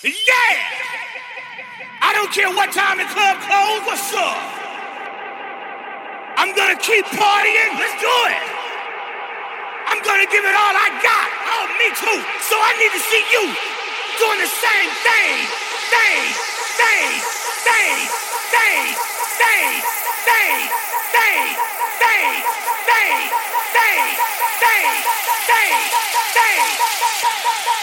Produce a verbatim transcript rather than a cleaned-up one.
Yeah! I don't care what time the club closed, what's up? I'm gonna keep partying, let's do it! I'm gonna give it all I got, oh, me too. So I need to see you doing the same thing, thing, thing, thing, thing, thing, thing, thing, thing, thing, thing, thing, thing, thing.